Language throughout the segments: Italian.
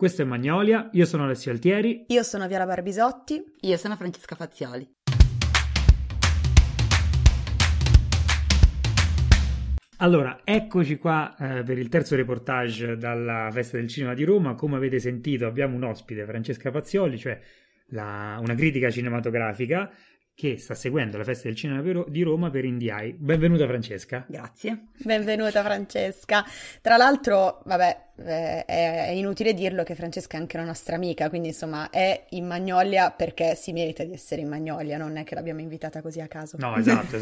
Questo è Magnolia, io sono Alessio Altieri. Io sono Viara Barbisotti. Io sono Francesca Fazioli. Allora, eccoci qua per il terzo reportage dalla Festa del Cinema di Roma. Come avete sentito abbiamo un ospite, Francesca Fazioli, cioè una critica cinematografica che sta seguendo la Festa del Cinema di Roma per Indie. Benvenuta Francesca. Grazie. Benvenuta Francesca. Tra l'altro, vabbè, è inutile dirlo che Francesca è anche una nostra amica, quindi insomma è in Magnolia perché si merita di essere in Magnolia, non è che l'abbiamo invitata così a caso. No, esatto,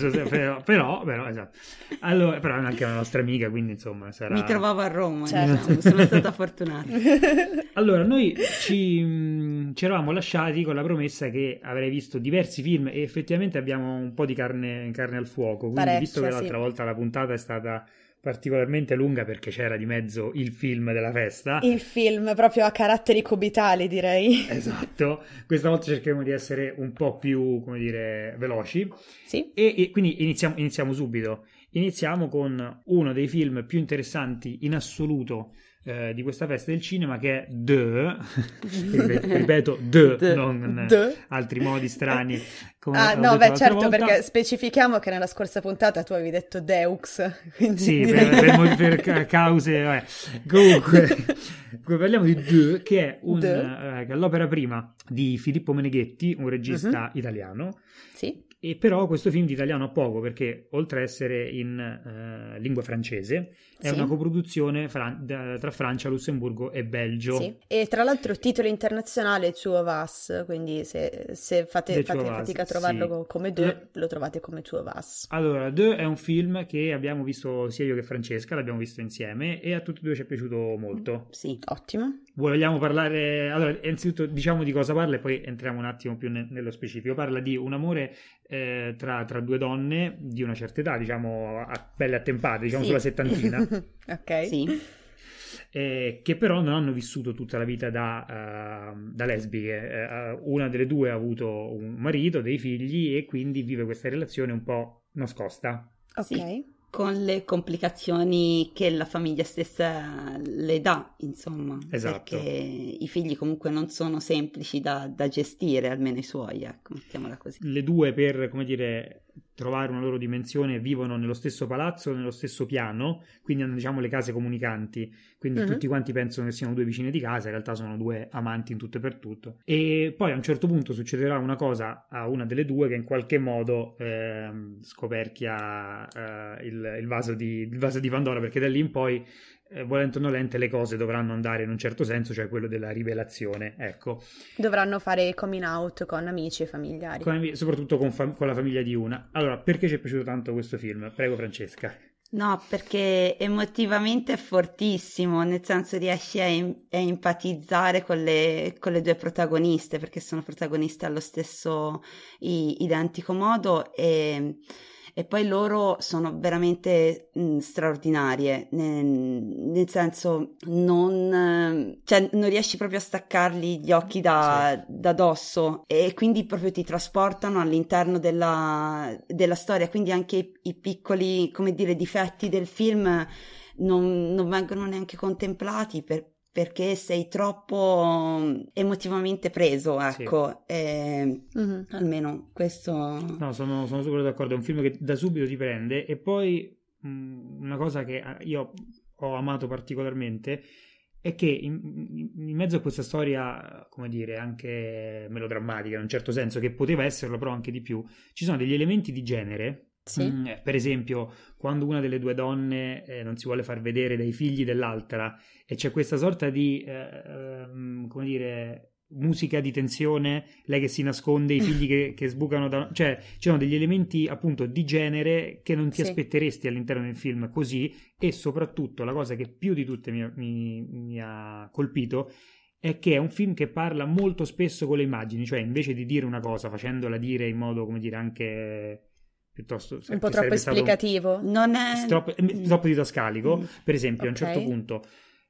però esatto. Allora, però è anche una nostra amica, quindi insomma sarà... Mi trovavo a Roma, certo. Diciamo, sono stata fortunata. Allora, noi ci eravamo lasciati con la promessa che avrei visto diversi film e effettivamente abbiamo un po' di carne al fuoco, quindi parecchia, visto che l'altra volta la puntata è stata particolarmente lunga perché c'era di mezzo il film della festa. Il film proprio a caratteri cubitali, direi. Esatto, questa volta cercheremo di essere un po' più, come dire, veloci. Sì. E quindi iniziamo subito. Iniziamo con uno dei film più interessanti in assoluto di questa festa del cinema, che è The, ripeto, The, non The. altri modi strani. No, beh, certo, volta. Perché specifichiamo che nella scorsa puntata tu avevi detto Deux. Quindi... Sì, per cause, vabbè. Comunque, parliamo di The, che è l'opera prima di Filippo Meneghetti, un regista italiano. Sì. E però questo film di italiano ha poco, perché oltre a essere in lingua francese è una coproduzione tra Francia, Lussemburgo e Belgio. Sì. E tra l'altro titolo internazionale Two of Us, quindi se fate fatica a trovarlo come The, lo trovate come Two of Us. Allora, The è un film che abbiamo visto sia io che Francesca, l'abbiamo visto insieme e a tutti e due ci è piaciuto molto. Sì, ottimo. Vogliamo parlare... Allora, innanzitutto diciamo di cosa parla e poi entriamo un attimo più nello specifico. Parla di un amore tra due donne di una certa età, diciamo belle attempate, diciamo sulla settantina. Ok. Sì. Che però non hanno vissuto tutta la vita da lesbiche. Una delle due ha avuto un marito, dei figli e quindi vive questa relazione un po' nascosta. Ok. Sì. Con le complicazioni che la famiglia stessa le dà, insomma. Esatto. Perché i figli comunque non sono semplici da gestire, almeno i suoi, ecco, mettiamola così. Le due, per, come dire, trovare una loro dimensione, vivono nello stesso palazzo, nello stesso piano, quindi hanno, diciamo, le case comunicanti, quindi tutti quanti pensano che siano due vicine di casa, in realtà sono due amanti in tutto e per tutto. E poi a un certo punto succederà una cosa a una delle due che in qualche modo scoperchia il vaso di Pandora, perché da lì in poi volente o nolente le cose dovranno andare in un certo senso, cioè quello della rivelazione, ecco. Dovranno fare coming out con amici e familiari. Soprattutto con la famiglia di una. Allora, perché ci è piaciuto tanto questo film? Prego Francesca. No, perché emotivamente è fortissimo, nel senso riesci a empatizzare con le due protagoniste, perché sono protagoniste allo stesso identico modo e poi loro sono veramente straordinarie, nel senso non riesci proprio a staccarli gli occhi da dosso e quindi proprio ti trasportano all'interno della storia, quindi anche i piccoli, come dire, difetti del film non vengono neanche contemplati perché sei troppo emotivamente preso, ecco, almeno questo... No, sono super d'accordo, è un film che da subito ti prende e poi una cosa che io ho amato particolarmente è che in mezzo a questa storia, come dire, anche melodrammatica in un certo senso, che poteva esserlo però anche di più, ci sono degli elementi di genere. Sì. Per esempio, quando una delle due donne non si vuole far vedere dai figli dell'altra e c'è questa sorta di, come dire, musica di tensione, lei che si nasconde, i figli che sbucano cioè ci sono degli elementi appunto di genere che non ti aspetteresti all'interno del film così, e soprattutto la cosa che più di tutte mi ha colpito è che è un film che parla molto spesso con le immagini, cioè invece di dire una cosa facendola dire in modo, come dire, anche... piuttosto un po' troppo esplicativo, non è troppo didascalico. Per esempio, a un certo punto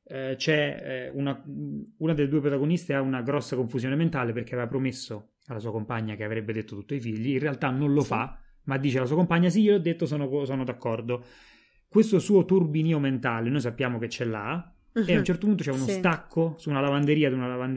c'è una delle due protagoniste ha una grossa confusione mentale perché aveva promesso alla sua compagna che avrebbe detto tutto ai figli, in realtà non lo fa, ma dice alla sua compagna gliel'ho detto, sono d'accordo. Questo suo turbinio mentale noi sappiamo che ce l'ha, e a un certo punto c'è uno Sì. stacco su una lavanderia,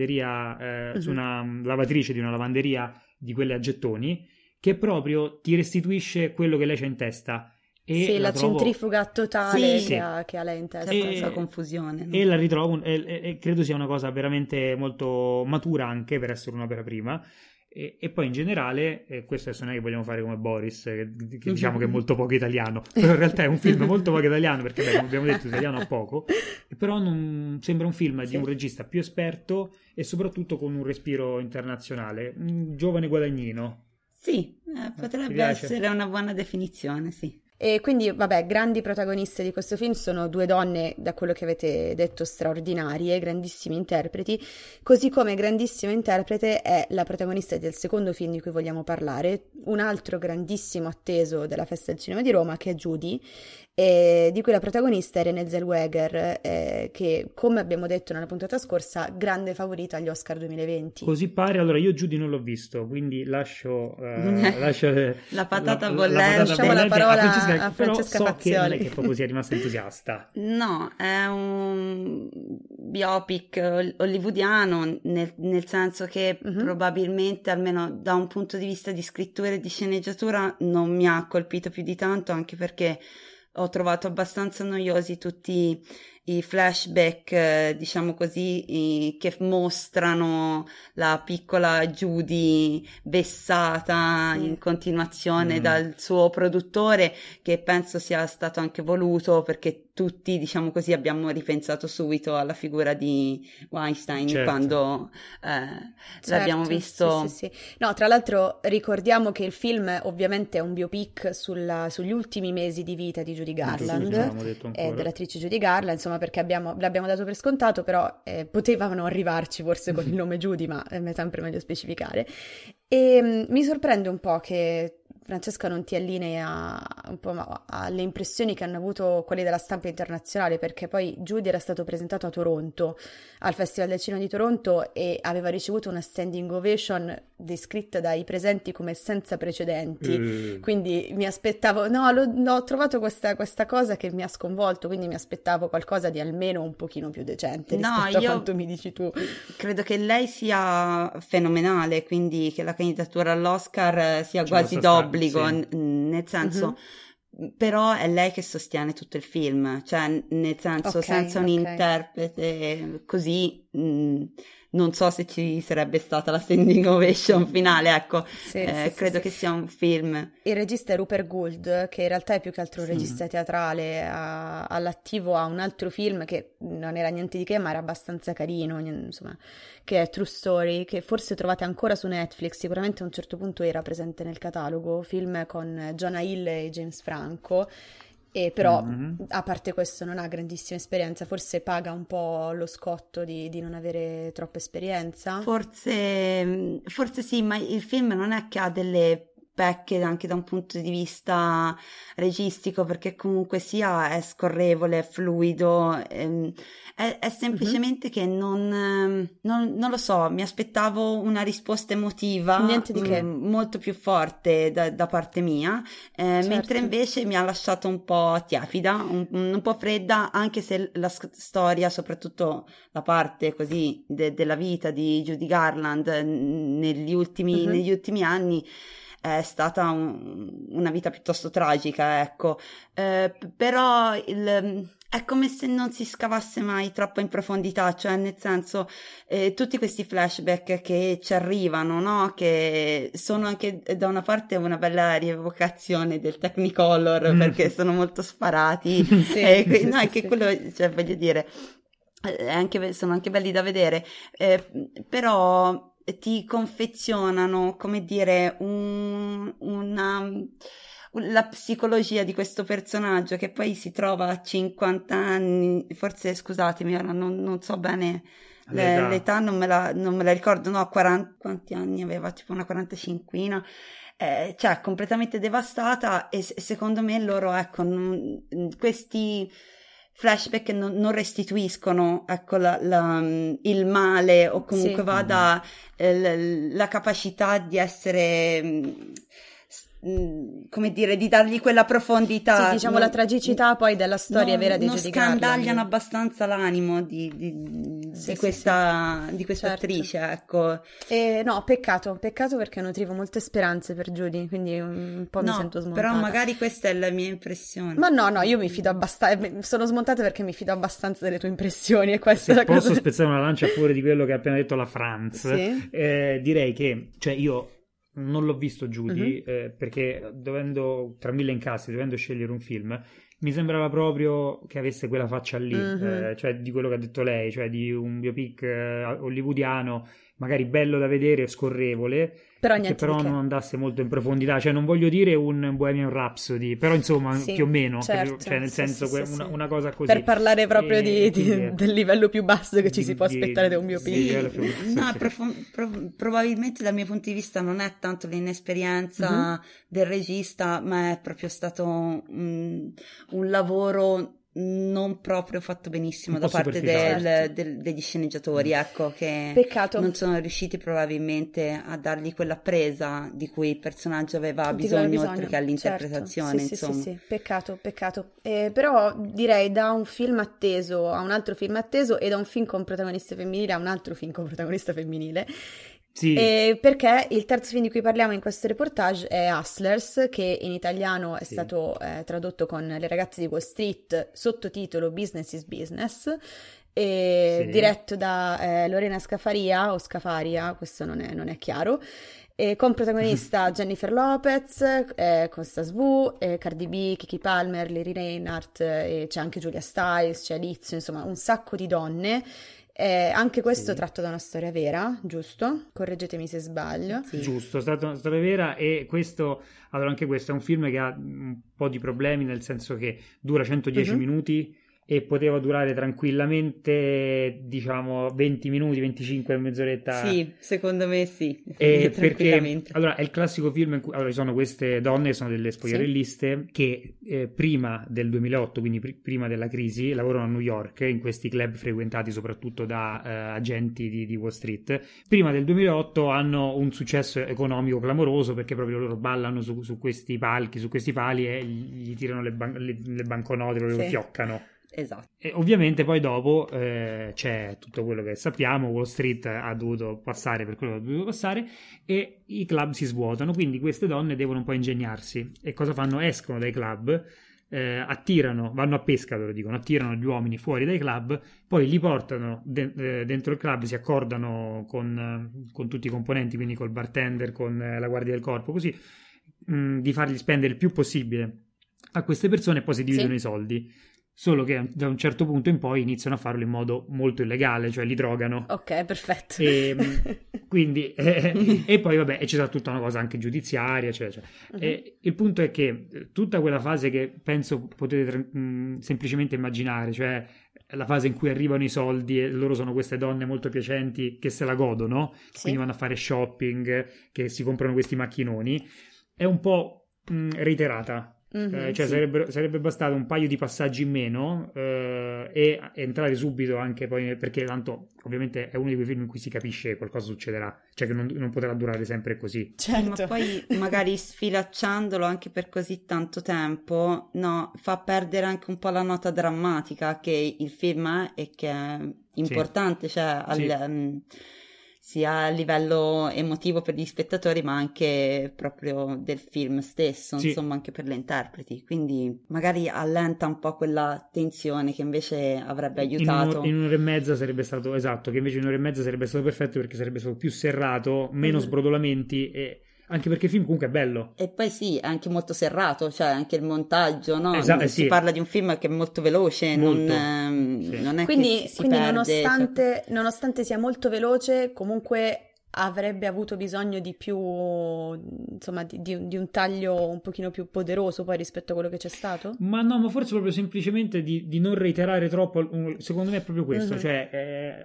su una lavatrice di una lavanderia di quelle a gettoni, che proprio ti restituisce quello che lei c'ha in testa. E Sì, la trovo... centrifuga totale Sì. che ha lei in testa. C'è E- questa confusione, no? E la ritrovo, e credo sia una cosa veramente molto matura anche per essere un'opera prima. E poi in generale, questo adesso non è che vogliamo fare come Boris, che diciamo che è molto poco italiano, però in realtà è un film molto poco italiano, perché beh, come abbiamo detto italiano a poco, però sembra un film di un regista più esperto e soprattutto con un respiro internazionale, un giovane guadagnino. Sì, Ti potrebbe piace? essere una buona definizione, sì. E quindi, vabbè, grandi protagoniste di questo film sono due donne, da quello che avete detto, straordinarie, grandissimi interpreti, così come grandissimo interprete è la protagonista del secondo film di cui vogliamo parlare, un altro grandissimo atteso della Festa del Cinema di Roma, che è Judy, di cui la protagonista è Renée Zellweger, che, come abbiamo detto nella puntata scorsa, grande favorita agli Oscar 2020. Così pare, allora io Judy non l'ho visto, quindi lascio La patata la bollente. Lasciamo la parola Francesca, a però Francesca so che non Fazioli. è che proprio sia rimasta entusiasta. No, è un biopic hollywoodiano, nel senso che probabilmente, almeno da un punto di vista di scrittura e di sceneggiatura, non mi ha colpito più di tanto, anche perché ho trovato abbastanza noiosi tutti i flashback, diciamo così, che mostrano la piccola Judy vessata in continuazione dal suo produttore, che penso sia stato anche voluto perché tutti, diciamo così, abbiamo ripensato subito alla figura di Weinstein, Certo. quando l'abbiamo visto. Sì. No, tra l'altro ricordiamo che il film ovviamente è un biopic sugli ultimi mesi di vita di Judy Garland, Non l'avevamo detto ancora. dell'attrice Judy Garland, insomma, perché l'abbiamo dato per scontato, però potevano arrivarci forse con il nome Judy, ma è sempre meglio specificare. E mi sorprende un po' che Francesca non ti allinea un po' alle impressioni che hanno avuto quelli della stampa internazionale, perché poi Judy era stato presentato a Toronto, al Festival del Cinema di Toronto, e aveva ricevuto una standing ovation descritta dai presenti come senza precedenti. Quindi mi aspettavo, ho trovato questa cosa che mi ha sconvolto, quindi mi aspettavo qualcosa di almeno un pochino più decente rispetto a quanto mi dici tu. Credo che lei sia fenomenale, quindi che la candidatura all'Oscar sia quasi d'obbligo, nel senso, però è lei che sostiene tutto il film, cioè nel senso, senza un interprete così non so se ci sarebbe stata la standing ovation finale, ecco. Credo che sia un film. Il regista è Rupert Gould, che in realtà è più che altro un regista teatrale, all'attivo ha un altro film che non era niente di che, ma era abbastanza carino, insomma, che è True Story, che forse trovate ancora su Netflix, sicuramente a un certo punto era presente nel catalogo, film con Jonah Hill e James Franco. E però, a parte questo, non ha grandissima esperienza, forse paga un po' lo scotto di non avere troppa esperienza. Forse sì, ma il film non è che ha delle pecche anche da un punto di vista registico, perché comunque sia è scorrevole, è fluido, è semplicemente che non lo so, mi aspettavo una risposta emotiva Niente di che. molto più forte da parte mia, mentre invece mi ha lasciato un po' tiepida, un po' fredda, anche se la storia, soprattutto la parte così della vita di Judy Garland negli ultimi anni, è stata una vita piuttosto tragica, ecco, però è come se non si scavasse mai troppo in profondità, cioè nel senso, tutti questi flashback che ci arrivano, no? Che sono anche da una parte una bella rievocazione del Technicolor, perché sono molto sparati, quello, cioè, voglio dire, sono anche belli da vedere, però ti confezionano, come dire, la psicologia di questo personaggio che poi si trova a 50 anni, forse, scusatemi, ora non so bene l'età, non me la ricordo, no, 40, quanti anni aveva, tipo una 45ina, cioè completamente devastata, e secondo me loro, ecco, questi flashback non restituiscono, ecco, il male, o comunque vada la capacità di essere come dire, di dargli quella profondità. Sì, diciamo la tragicità poi della storia vera di Judy Garland. Non scandagliano abbastanza l'animo di questa certo. attrice, ecco. No, peccato perché nutrivo molte speranze per Judy, quindi un po' mi sento smontata. Però magari questa è la mia impressione. Ma no, io mi fido abbastanza, sono smontata perché mi fido abbastanza delle tue impressioni, e questa Se è la posso cosa. spezzare una lancia fuori di quello che ha appena detto la Franz, Sì. direi che, cioè io non l'ho visto Judy, perché tra mille incastri, dovendo scegliere un film, mi sembrava proprio che avesse quella faccia lì, cioè di quello che ha detto lei, cioè di un biopic hollywoodiano, magari bello da vedere, scorrevole, Però che niente però di che. non andasse molto in profondità, cioè non voglio dire un Bohemian Rhapsody, però insomma Sì, più o meno, certo, cioè nel sì, senso sì, sì. una cosa così. Per parlare proprio quindi, del livello più basso che ci si può aspettare da un biopic. Probabilmente dal mio punto di vista non è tanto l'inesperienza del regista, ma è proprio stato un lavoro non proprio fatto benissimo da parte degli sceneggiatori, ecco, che Peccato. non sono riusciti probabilmente a dargli quella presa di cui il personaggio aveva bisogno, oltre che all'interpretazione, certo. insomma. Sì, peccato. Però direi da un film atteso a un altro film atteso, e da un film con protagonista femminile a un altro film con protagonista femminile. Sì. Perché il terzo film di cui parliamo in questo reportage è Hustlers, che in italiano è stato tradotto con Le ragazze di Wall Street, sottotitolo Business is Business, diretto da Lorena Scafaria o Scafaria, questo non è chiaro, con protagonista Jennifer Lopez, Constance Wu, Cardi B, Kiki Palmer, Lily Reinhardt, c'è anche Julia Stiles, c'è Lizzo, insomma un sacco di donne. Anche questo tratto da una storia vera, giusto? Correggetemi se sbaglio. Sì. Giusto, è stata una storia vera, e allora anche questo è un film che ha un po' di problemi, nel senso che dura 110 minuti e poteva durare tranquillamente, diciamo, 20 minuti, 25, mezz'oretta. Sì, secondo me sì. Perché allora è il classico film in cui ci sono queste donne, sono delle spogliarelliste che prima del 2008, quindi prima della crisi, lavorano a New York in questi club frequentati soprattutto da agenti di Wall Street. Prima del 2008 hanno un successo economico clamoroso, perché proprio loro ballano su questi palchi, su questi pali, e gli tirano le banconote, lo fioccano. Esatto. E ovviamente poi dopo c'è tutto quello che sappiamo, Wall Street ha dovuto passare per quello che ha dovuto passare e i club si svuotano, quindi queste donne devono un po' ingegnarsi. E cosa fanno? Escono dai club, vanno a pesca, loro dicono, attirano gli uomini fuori dai club, poi li portano dentro il club, si accordano con tutti i componenti, quindi col bartender, con la guardia del corpo, così di fargli spendere il più possibile a queste persone, e poi si dividono i soldi. Solo che da un certo punto in poi iniziano a farlo in modo molto illegale, cioè li drogano. Ok, perfetto. Quindi, e poi vabbè, c'è stata tutta una cosa anche giudiziaria, eccetera. E il punto è che tutta quella fase che penso potete semplicemente immaginare, cioè la fase in cui arrivano i soldi e loro sono queste donne molto piacenti che se la godono, quindi vanno a fare shopping, che si comprano questi macchinoni, è un po' reiterata. Sarebbe bastato un paio di passaggi in meno e entrare subito anche poi, perché tanto ovviamente è uno di quei film in cui si capisce che qualcosa succederà, cioè che non potrà durare sempre così. Certo. Ma poi magari sfilacciandolo anche per così tanto tempo, fa perdere anche un po' la nota drammatica che il film è, e che è importante, cioè sia a livello emotivo per gli spettatori, ma anche proprio del film stesso, insomma, anche per le interpreti. Quindi magari allenta un po' quella tensione che invece avrebbe aiutato. In un'ora e mezza sarebbe stato, esatto, che invece in un'ora e mezza sarebbe stato perfetto, perché sarebbe stato più serrato, meno sbrodolamenti, e anche perché il film comunque è bello. E poi è anche molto serrato, cioè anche il montaggio, no? Esatto, si parla di un film che è molto veloce, non è quindi, che si perde. Nonostante sia molto veloce, comunque avrebbe avuto bisogno di più, insomma, di un taglio un pochino più poderoso poi rispetto a quello che c'è stato? Ma forse proprio semplicemente di non reiterare troppo, secondo me è proprio questo, cioè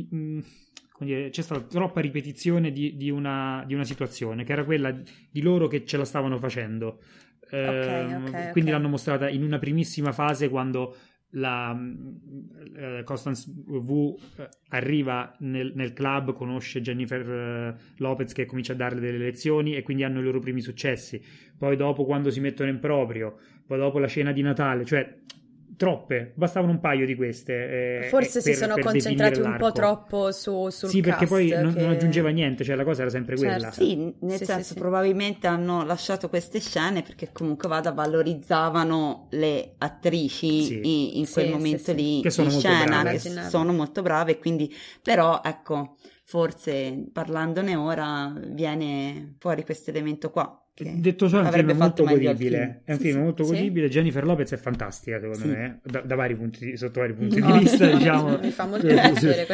c'è stata troppa ripetizione di una situazione che era quella di loro che ce la stavano facendo. Quindi l'hanno mostrata in una primissima fase, quando Constance Wu arriva nel club, conosce Jennifer Lopez che comincia a darle delle lezioni e quindi hanno i loro primi successi. Poi dopo quando si mettono in proprio, poi dopo la cena di Natale, cioè troppe, bastavano un paio di queste. Forse si sono concentrati un po' troppo sul sì, cast, perché poi non aggiungeva niente, cioè la cosa era sempre quella. Sì, nel senso probabilmente hanno lasciato queste scene perché comunque valorizzavano le attrici in quel momento lì che sono in molto scena, brave. che sono molto brave, quindi però ecco, forse parlandone ora viene fuori questo elemento qua. Detto ciò, è un film molto godibile. È un film molto godibile. Jennifer Lopez è fantastica, secondo me, da vari punti, sotto vari punti di vista, diciamo. Mi fa molto piacere.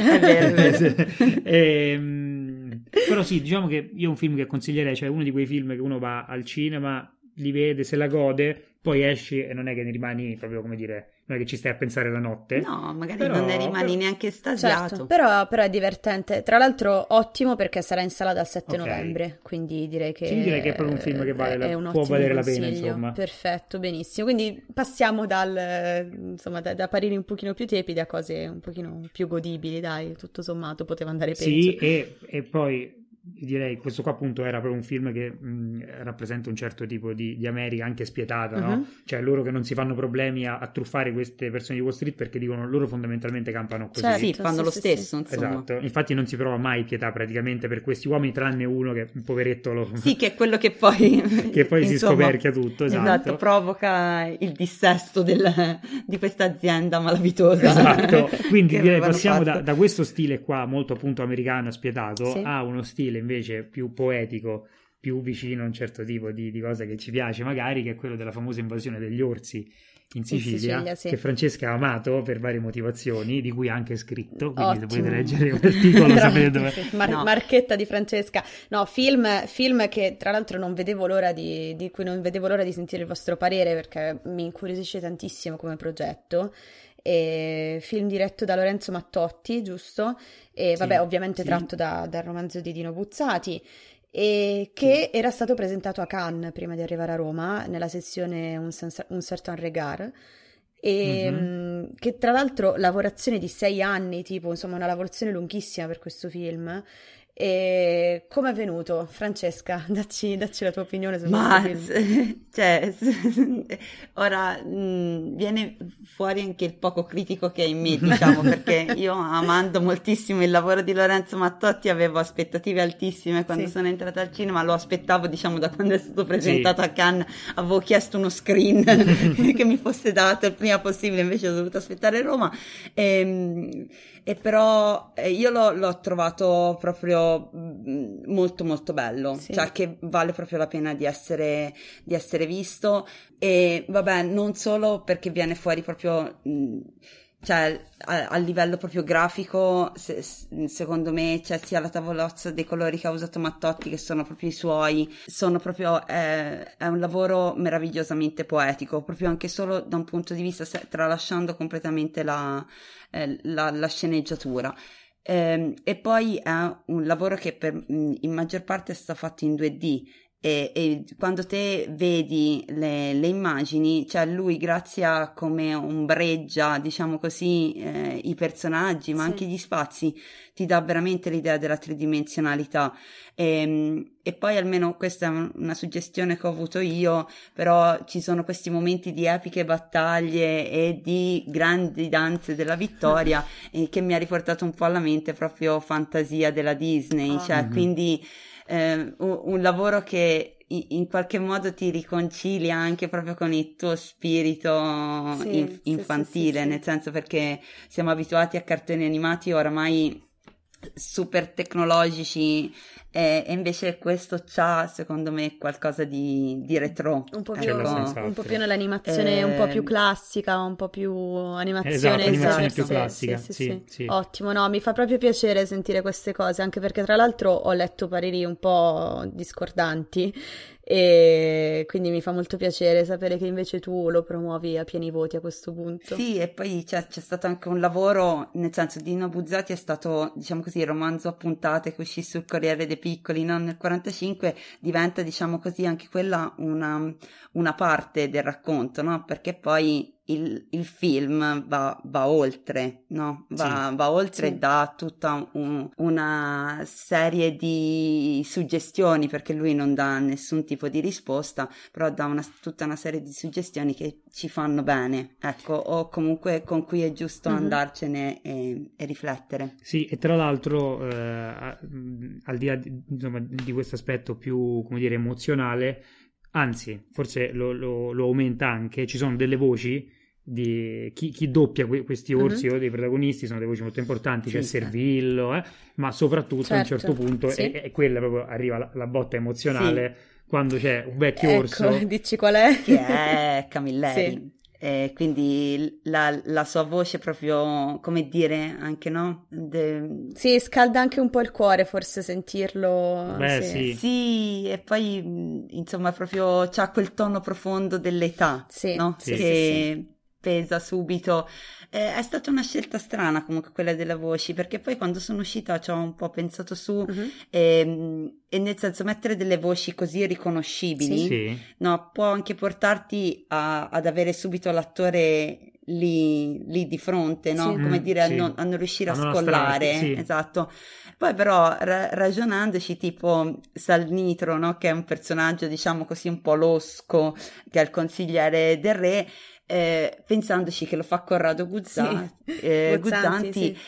Però sì, diciamo che io è un film che consiglierei, cioè uno di quei film che uno va al cinema, li vede, se la gode, poi esci e non è che ne rimani proprio, come dire, non è che ci stai a pensare la notte. No, magari non ne rimani neanche estasiato. Certo, però è divertente. Tra l'altro ottimo perché sarà in sala dal 7 novembre, quindi direi che direi che è proprio un film che può valere la pena, insomma. Perfetto, benissimo. Quindi passiamo da pareri un pochino più tepidi a cose un pochino più godibili, dai, tutto sommato poteva andare peggio. Sì, e poi direi questo qua appunto era proprio un film che rappresenta un certo tipo di America anche spietata, no? Cioè loro che non si fanno problemi a truffare queste persone di Wall Street perché dicono loro fondamentalmente campano così. Certo, sì, fanno lo stesso, insomma. Esatto, infatti non si prova mai pietà praticamente per questi uomini tranne uno che un poveretto sì, che è quello che poi si scoperchia tutto, esatto, provoca il dissesto di questa azienda malavitosa. Esatto, quindi direi passiamo da questo stile qua molto appunto americano spietato a uno stile invece più poetico, più vicino a un certo tipo di cosa che ci piace magari, che è quello della famosa invasione degli orsi in Sicilia, che Francesca ha amato per varie motivazioni, di cui ha anche scritto, quindi se potete leggere l'articolo sapete dove... Marchetta di Francesca. No, film che tra l'altro non vedevo l'ora di cui non vedevo l'ora di sentire il vostro parere perché mi incuriosisce tantissimo come progetto. Film diretto da Lorenzo Mattotti, giusto? E vabbè, ovviamente tratto dal romanzo di Dino Buzzati, e che era stato presentato a Cannes prima di arrivare a Roma nella sessione Un certain regard, e che tra l'altro lavorazione di 6 anni, tipo insomma una lavorazione lunghissima per questo film. E come è venuto, Francesca? Dacci la tua opinione su questo film. Cioè, ora viene fuori anche il poco critico che è in me, diciamo, perché io amando moltissimo il lavoro di Lorenzo Mattotti avevo aspettative altissime quando sono entrata al cinema, lo aspettavo diciamo da quando è stato presentato a Cannes, avevo chiesto uno screen che mi fosse dato il prima possibile, invece ho dovuto aspettare Roma, e però io l'ho trovato proprio molto molto bello, cioè che vale proprio la pena di essere visto, e vabbè, non solo perché viene fuori proprio cioè a livello proprio grafico, secondo me c'è sia la tavolozza dei colori che ha usato Mattotti che sono proprio i suoi, sono proprio è un lavoro meravigliosamente poetico, proprio anche solo da un punto di vista tralasciando completamente la sceneggiatura. E poi è un lavoro che in maggior parte è stato fatto in 2D, e quando te vedi le immagini, cioè lui grazie a come ombreggia, diciamo così, i personaggi ma anche gli spazi, ti dà veramente l'idea della tridimensionalità, e poi almeno questa è una suggestione che ho avuto io, però ci sono questi momenti di epiche battaglie e di grandi danze della vittoria che mi ha riportato un po' alla mente proprio fantasia della Disney, cioè quindi un lavoro che in qualche modo ti riconcilia anche proprio con il tuo spirito infantile, nel senso, perché siamo abituati a cartoni animati oramai super tecnologici, e invece questo c'ha secondo me qualcosa di retro, un po' più nell'animazione un po' più classica, un po' più animazione più classica. Sì. Ottimo, no, mi fa proprio piacere sentire queste cose, anche perché tra l'altro ho letto pareri un po' discordanti, e quindi mi fa molto piacere sapere che invece tu lo promuovi a pieni voti a questo punto. Sì, e poi c'è stato anche un lavoro, nel senso, Dino Buzzati è stato, diciamo così, il romanzo a puntate che uscì sul Corriere dei Piccoli, no? Nel 45 diventa, diciamo così, anche quella una parte del racconto, no? Perché poi il film va oltre, no? Va oltre e dà tutta una serie di suggestioni, perché lui non dà nessun tipo di risposta, però dà tutta una serie di suggestioni che ci fanno bene, ecco, o comunque con cui è giusto andarcene e riflettere. Sì, e tra l'altro al di là di questo aspetto più, come dire, emozionale, anzi, forse lo aumenta anche, ci sono delle voci di chi doppia questi orsi o dei protagonisti, sono delle voci molto importanti, c'è Servillo, ma soprattutto a un certo punto è quella proprio, arriva la botta emozionale quando c'è un vecchio orso. Dici qual è? Che è Camilleri. Quindi la sua voce proprio, come dire, anche, no? Sì, scalda anche un po' il cuore forse sentirlo. Beh, sì, e poi insomma proprio c'ha quel tono profondo dell'età, no? Che pesa subito. È stata una scelta strana comunque quella delle voci, perché poi quando sono uscita ci ho un po' pensato su e nel senso, mettere delle voci così riconoscibili no, può anche portarti ad avere subito l'attore lì di fronte, no? Come dire, a non riuscire a scollare, esatto. Poi però ragionandoci, tipo Sal-Nitro, no? Che è un personaggio diciamo così un po' losco, che è il consigliere del re, pensandoci che lo fa Corrado Guzzanti,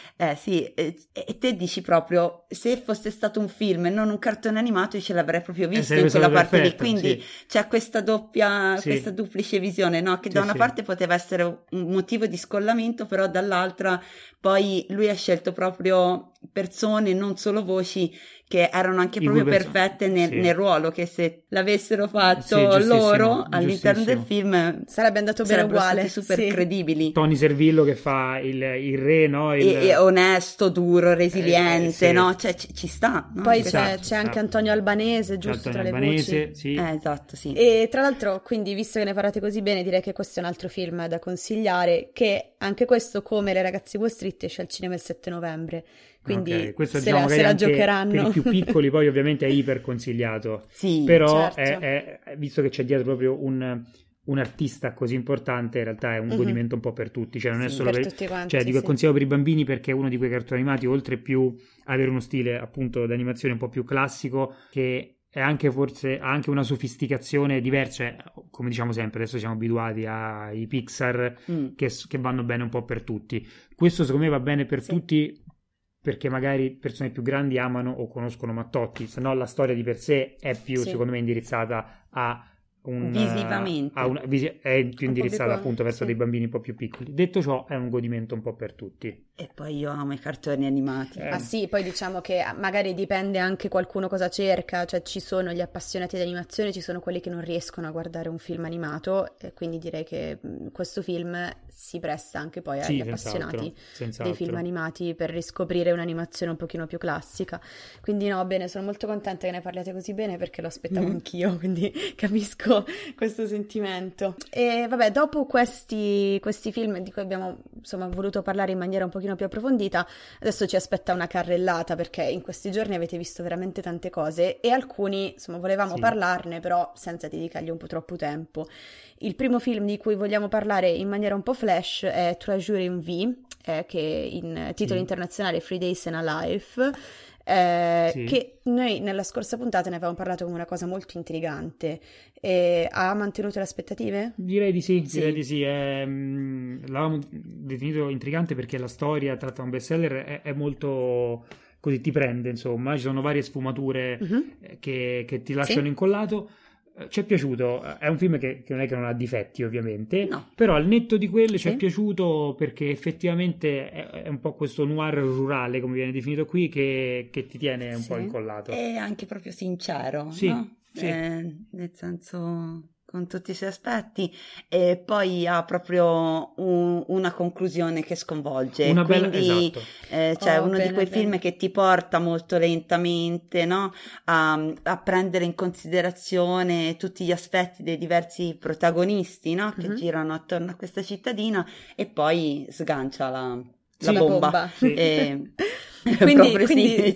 e te dici proprio, se fosse stato un film e non un cartone animato, io ce l'avrei proprio visto in quella parte lì, quindi c'è questa questa duplice visione, no? Che da una parte poteva essere un motivo di scollamento, però dall'altra poi lui ha scelto proprio persone, non solo voci, che erano anche proprio perfette nel ruolo, che se l'avessero fatto loro all'interno del film sarebbe andato bene uguale, super credibili. Tony Servillo che fa il re, no? E onesto, duro, resiliente, no? Cioè ci sta, no? Poi c'è anche Antonio Albanese, giusto, tra le voci. Esatto, sì. E tra l'altro, quindi, visto che ne parlate così bene, direi che questo è un altro film da consigliare, che anche questo, come Le ragazze di Wall Street, esce al cinema il 7 novembre. Quindi questo, se la giocheranno. Per i più piccoli poi ovviamente è iper consigliato, però è, visto che c'è dietro proprio un artista così importante, in realtà è un godimento un po' per tutti, cioè non è solo per tutti quanti, dico consiglio per i bambini, perché è uno di quei cartoni animati, oltre più avere uno stile appunto d'animazione un po' più classico, che è anche forse ha anche una sofisticazione diversa, come diciamo sempre, adesso siamo abituati ai Pixar che vanno bene un po' per tutti. Questo secondo me va bene per tutti, perché magari persone più grandi amano o conoscono Mattotti, se no la storia di per sé è più, secondo me, indirizzata a visivamente è più indirizzata appunto verso dei bambini un po' più piccoli. Detto ciò, è un godimento un po' per tutti. E poi io amo i cartoni animati. Sì, poi diciamo che magari dipende anche qualcuno cosa cerca, cioè ci sono gli appassionati di animazione, ci sono quelli che non riescono a guardare un film animato, e quindi direi che questo film si presta anche poi agli appassionati dei film animati per riscoprire un'animazione un pochino più classica. Quindi no, bene, sono molto contenta che ne parliate così bene, perché lo aspettavo anch'io, quindi capisco questo sentimento. E vabbè, dopo questi film di cui abbiamo insomma voluto parlare in maniera un pochino più approfondita, adesso ci aspetta una carrellata, perché in questi giorni avete visto veramente tante cose e alcuni insomma volevamo parlarne, però senza dedicargli un po' troppo tempo. Il primo film di cui vogliamo parlare in maniera un po' flash è Treasure in V, che in titolo internazionale Three Days in a Life, che noi nella scorsa puntata ne avevamo parlato come una cosa molto intrigante. Ha mantenuto le aspettative? Direi di sì. L'avevamo definito intrigante perché la storia, tratta da un bestseller, è molto così, ti prende, insomma, ci sono varie sfumature che ti lasciano incollato. Ci è piaciuto, è un film che non è che non ha difetti ovviamente, però al netto di quello ci è piaciuto perché effettivamente è un po' questo noir rurale, come viene definito qui, che ti tiene un po' incollato. E anche proprio sincero, no? Nel senso, con tutti i suoi aspetti, e poi ha proprio una conclusione che sconvolge, quindi cioè uno di quei film che ti porta molto lentamente, no? a prendere in considerazione tutti gli aspetti dei diversi protagonisti, no? Che girano attorno a questa cittadina, e poi sgancia la bomba. Quindi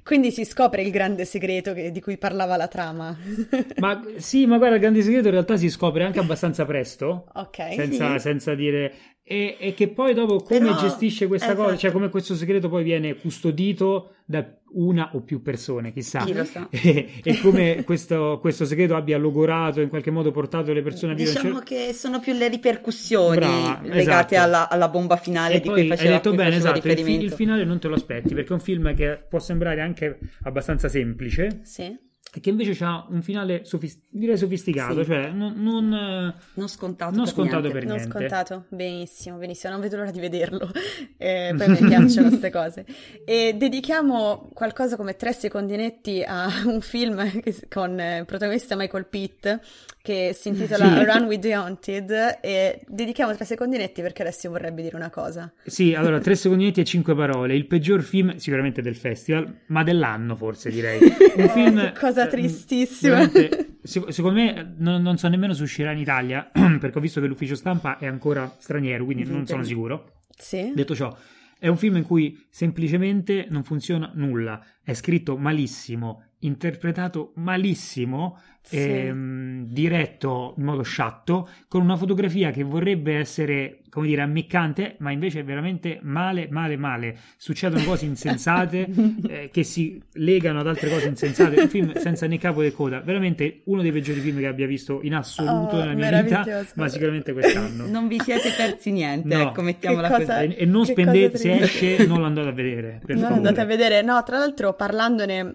Quindi si scopre il grande segreto di cui parlava la trama. Ma sì, ma guarda, il grande segreto in realtà si scopre anche abbastanza presto, Ok. senza dire... E che poi dopo come Però, gestisce questa cosa, cioè esatto. come questo segreto poi viene custodito da una o più persone, chissà. Chi lo sa. E come questo segreto abbia logorato, in qualche modo portato le persone a vivere... Diciamo che sono più le ripercussioni Brava, legate esatto. alla bomba finale E di poi cui hai faceva, detto cui bene, faceva esatto, il riferimento. finale non te lo aspetti, perché è un film che può sembrare anche abbastanza semplice, Sì. e che invece ha un finale direi sofisticato, Sì. cioè non scontato non per scontato niente. per Non niente. scontato, benissimo, benissimo, non vedo l'ora di vederlo. Poi mi piacciono queste cose. E dedichiamo qualcosa come 3 secondinetti a un film con protagonista Michael Pitt che si intitola Sì. Run with the Haunted, e dedichiamo 3 secondinetti perché Alessio vorrebbe dire una cosa. Sì, allora 3 secondinetti e 5 parole. Il peggior film sicuramente del festival, ma dell'anno forse direi. Un film Cosa tristissima. veramente, secondo me non so nemmeno se uscirà in Italia, perché ho visto che l'ufficio stampa è ancora straniero, quindi non sono sicuro. Sì. Detto ciò, è un film in cui semplicemente non funziona nulla. È scritto malissimo, interpretato malissimo, Sì. diretto in modo sciatto, con una fotografia che vorrebbe essere, come dire, ammiccante, ma invece è veramente male. Succedono cose insensate che si legano ad altre cose insensate. Un film senza né capo né coda. Veramente uno dei peggiori film che abbia visto in assoluto nella mia vita, meraviglioso. ma sicuramente quest'anno. Non vi siete persi niente, No. ecco, mettiamola Che cosa- così. E non Che spendete, cosa se triste. esce non lo andate a vedere, per Non favore. andate a vedere, no, tra l'altro parlandone,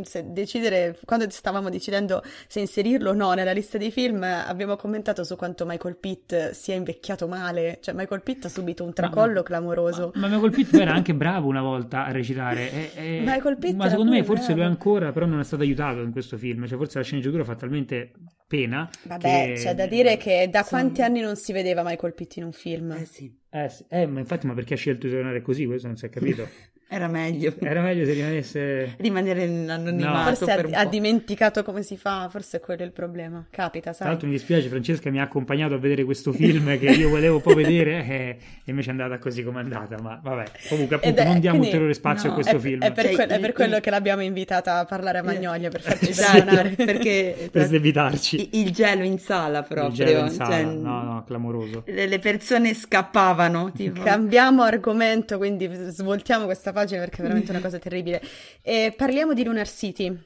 quando stavamo decidendo se inserirlo o no nella lista dei film, abbiamo commentato su quanto Michael Pitt sia invecchiato male, cioè Michael Pitt ha subito un tracollo clamoroso. Ma Michael Pitt era anche bravo una volta a recitare. Michael Pitt ma era secondo me pure forse lo è bravo. ancora, però non è stato aiutato in questo film. Cioè, forse la sceneggiatura fa talmente pena. Vabbè, che... c'è da dire che da Sono- quanti anni non si vedeva Michael Pitt in un film? Sì, sì, ma infatti, ma perché ha scelto di tornare così? Questo non si è capito. era meglio Era meglio se rimanesse... rimanere nell'anonimato Forse per un ha po'. dimenticato come si fa, forse è quello il problema. Capita, Tra sai? l'altro mi dispiace, Francesca mi ha accompagnato a vedere questo film che io volevo un po' vedere e invece è andata così come è andata, ma vabbè, comunque Ed appunto è- non diamo quindi- ulteriore spazio no, a questo È, film è per, Cioè, è per quello che l'abbiamo invitata a parlare a Magnolia, per farci Esatto, ragionare. perché per sdebitarci. il gelo in sala proprio, Il gelo in sala, cioè, no, clamoroso. le persone scappavano, tipo. Cambiamo argomento, quindi svoltiamo questa pagina perché è veramente una cosa terribile. E parliamo di Lunar City,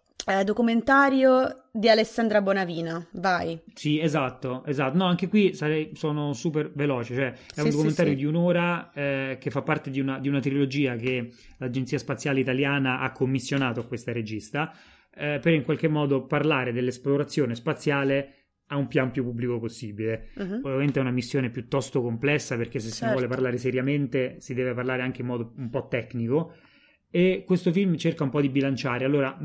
documentario di Alessandra Bonavina. Vai. Sì, esatto. No, anche qui sono super veloce, cioè è Sì, un sì, documentario sì. di un'ora che fa parte di una trilogia che l'Agenzia Spaziale Italiana ha commissionato a questa regista per in qualche modo parlare dell'esplorazione spaziale a un più ampio pubblico possibile. Mhm. Ovviamente è una missione piuttosto complessa perché se se ne vuole Certo. parlare seriamente si deve parlare anche in modo un po' tecnico, e questo film cerca un po' di bilanciare. Allora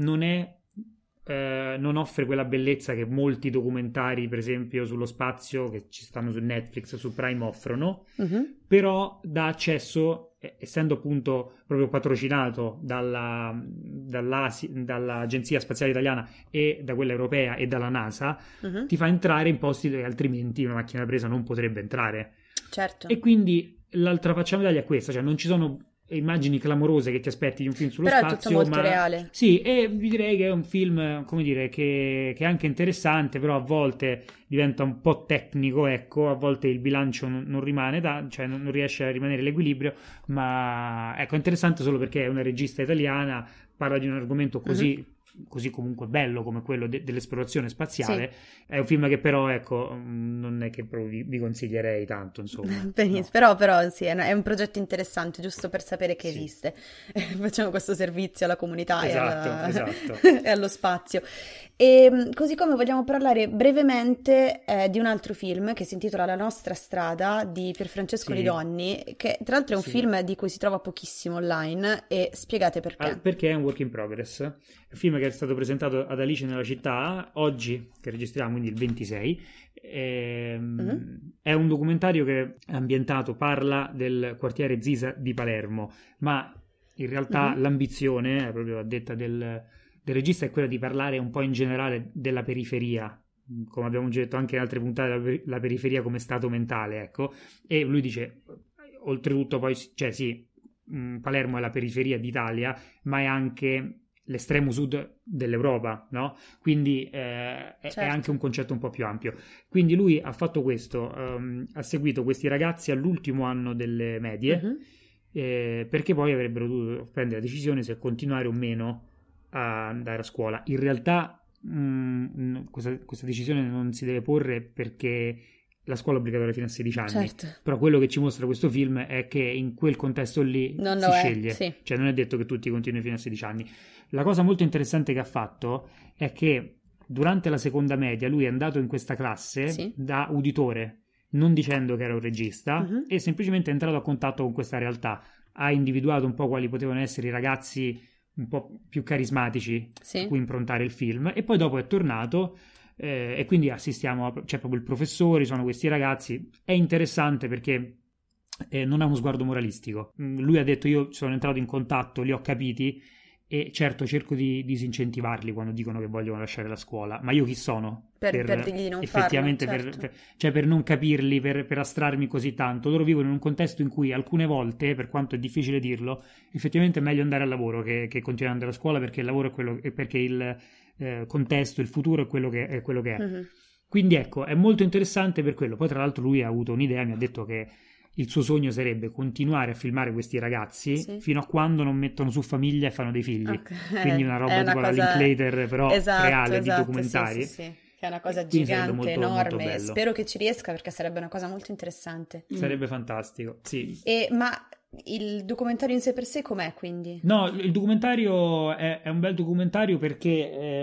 non offre quella bellezza che molti documentari, per esempio sullo spazio che ci stanno su Netflix, su Prime, offrono, Mhm. però dà accesso, essendo appunto proprio patrocinato dall'Agenzia Spaziale Italiana e da quella europea e dalla NASA, Mhm. ti fa entrare in posti dove altrimenti una macchina da presa non potrebbe entrare. Certo. E quindi l'altra faccia medaglia è questa, cioè non ci sono immagini clamorose che ti aspetti di un film sullo Però è tutto spazio, molto ma reale. sì, e vi direi che è un film, come dire, che è anche interessante, però a volte diventa un po' tecnico, ecco, a volte il bilancio non rimane, cioè non riesce a rimanere l'equilibrio, ma ecco, è interessante solo perché è una regista italiana, parla di un argomento così comunque bello come quello dell'esplorazione spaziale. È un film che però, ecco, non è che proprio vi consiglierei tanto, insomma. Benissimo, No. però sì, è un progetto interessante, giusto per sapere che Sì. esiste. Facciamo questo servizio alla comunità Esatto. e allo spazio. E così come vogliamo parlare brevemente di un altro film che si intitola La nostra strada di Pierfrancesco Sì. Lidonni, che tra l'altro è un Sì. film di cui si trova pochissimo online, e spiegate perché. Perché è un work in progress. È un film che è stato presentato ad Alice nella città oggi, che registriamo, quindi il 26. È un documentario che è ambientato, parla del quartiere Zisa di Palermo, ma in realtà l'ambizione, proprio a detta del regista, è quella di parlare un po' in generale della periferia, come abbiamo già detto anche in altre puntate, la periferia come stato mentale, ecco. E lui dice, oltretutto poi, cioè sì, Palermo è la periferia d'Italia, ma è anche l'estremo sud dell'Europa, no? Quindi è anche un concetto un po' più ampio. Quindi lui ha fatto questo, ha seguito questi ragazzi all'ultimo anno delle medie, perché poi avrebbero dovuto prendere la decisione se continuare o meno a andare a scuola. In realtà questa decisione non si deve porre perché la scuola è obbligatoria fino a 16 anni, certo. Però quello che ci mostra questo film è che in quel contesto lì non si sceglie, sì. Cioè non è detto che tutti continuino fino a 16 anni. La cosa molto interessante che ha fatto è che durante la seconda media lui è andato in questa classe da uditore, non dicendo che era un regista, e semplicemente è entrato a contatto con questa realtà, ha individuato un po' quali potevano essere i ragazzi un po' più carismatici a cui improntare il film, e poi dopo è tornato, e quindi assistiamo, c'è proprio il professore, sono questi ragazzi. È interessante perché non ha uno sguardo moralistico. Lui ha detto: io sono entrato in contatto, li ho capiti, e certo cerco di disincentivarli quando dicono che vogliono lasciare la scuola, ma io chi sono? Per dirgli di non effettivamente farlo, certo. Cioè per non capirli, per astrarmi così tanto. Loro vivono in un contesto in cui alcune volte, per quanto è difficile dirlo, effettivamente è meglio andare al lavoro che continuare ad andare a scuola, perché il lavoro è quello, perché il contesto, il futuro è quello che è. Quindi ecco, è molto interessante per quello. Poi tra l'altro lui ha avuto un'idea, mi ha detto che il suo sogno sarebbe continuare a filmare questi ragazzi fino a quando non mettono su famiglia e fanno dei figli. Quindi una roba tipo la Linklater, però reale, di documentari. Sì. Che è una cosa gigante, molto, enorme. molto Spero che ci riesca, perché sarebbe una cosa molto interessante. Sarebbe fantastico, sì. Ma il documentario in sé per sé com'è, quindi? No, il documentario è un bel documentario perché